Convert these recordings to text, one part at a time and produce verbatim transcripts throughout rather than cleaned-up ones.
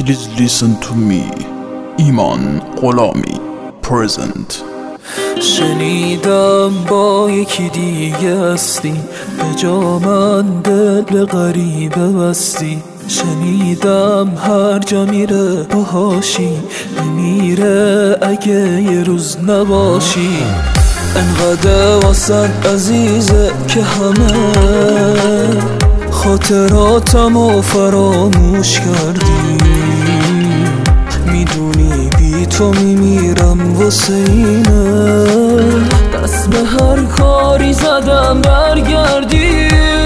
Please listen to me. ایمان غلامی present. شنیدم با یکی دیگه هستی، به جا من دل به غریبه بستی. شنیدم هر جا میره باهاشی، میمیره اگه یه روز نباشی. انقدر واسد عزیزه که همه خاطراتمو فراموش کردی. میدونی بی تو میمیرم واسه اینه، دست به هر کاری زدم برگردی.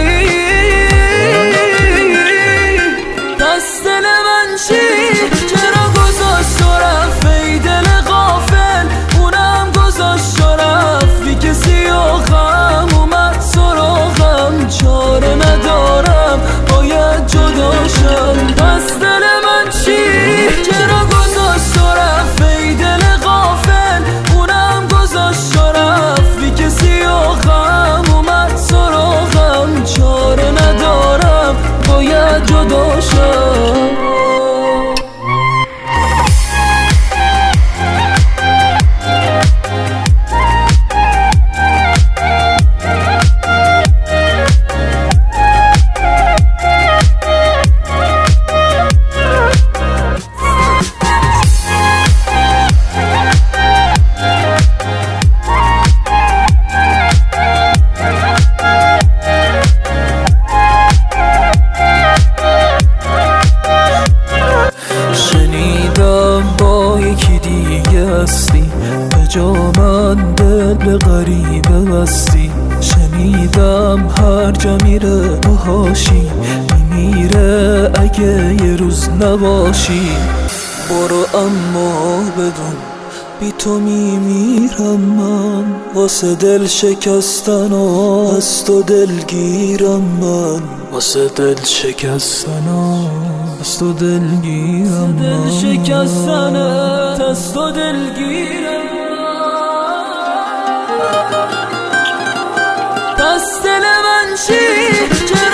دست دل من چی؟ چرا گذاشت و رفت ای دل غافل؟ اونم گذاشت و رفت بی کسی آخم اومد سراغم. چاره ندارم باید جداشم. دست دل من چی؟ چرا گذاشت و رفت ای دل غافل؟ اونم گذاشت و رفت بی کسی آخم اومد سراغم. چاره ندارم باید جداشم. با یکی دیگه هستی، به جا من دل به غریبه بستی. شنیدم هر جا میره باهاشی، میمیره اگه یه روز نباشی. برو اما بدون بی تو میمیرم من، واسه دل شکستن و از تو دلگیرم من. واسه دل شکستن و از تو دلگیرم من. دل شکستن از تو دلگیرم. دست دل من چی؟